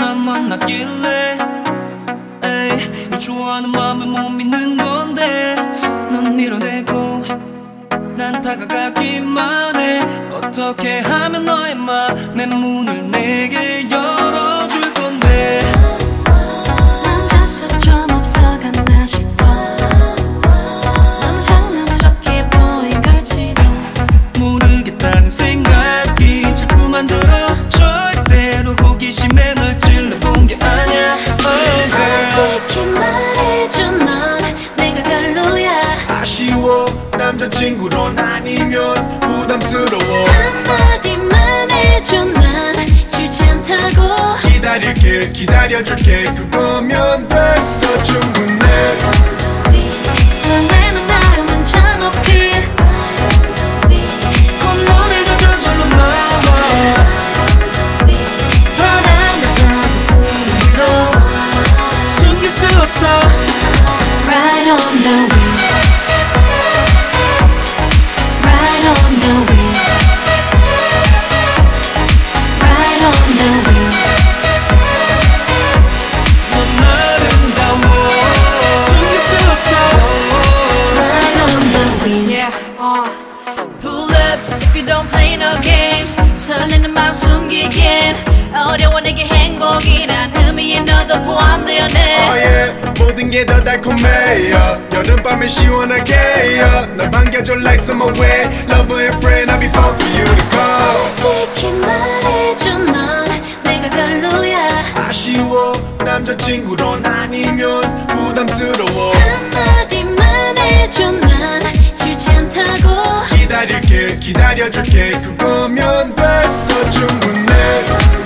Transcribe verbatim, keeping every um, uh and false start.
날 만났길래 에이, 널 좋아하는 맘을 못 믿는 건데 넌 밀어내고 난 다가가기만 해. 어떻게 하면 너의 맘의 문을 내게 열어줄 건데. 남자수 좀 없어갔나 싶어. 너무 장난스럽게 보인 걸지도 모르겠다는 생각이 자꾸만 들어. 절대로 호기심에 널 찔러본 게 아니야. oh, 솔직히 말해줘 넌 내가 별로야. 아쉬워 남자친구론 아니면 부담스러워. 한마디만 해줘 난 싫지 않다고. 기다릴게 기다려줄게 그거면 됐어 충분해. 설레는 마음은 잠없길. 콧노래가 저절로 나와. 바람 같아 꿈을 밀어 숨길 수 없어. Right on the wheel. Right on the wheel. Right on the wheel. 넌 아름다워 숨길 수 없어. Right on the wheel. Yeah, uh, pull up if you don't play no games. 설레는 마음 숨기긴 어려워. 내게 행복이란 의미에 너도 포함되어내. oh, yeah. 모든 게 더 달콤해 yeah. 여름밤에 시원하게 yeah. 널 반겨줘 like summer way. Lover and friend I'll be fun for you to go. 솔직히 말해줘 넌 내가 별로야. 아쉬워 남자친구론 아니면 부담스러워. 한마디만 해줘 난 싫지 않다고. 기다릴게 기다려줄게 그거면 됐어 충분해.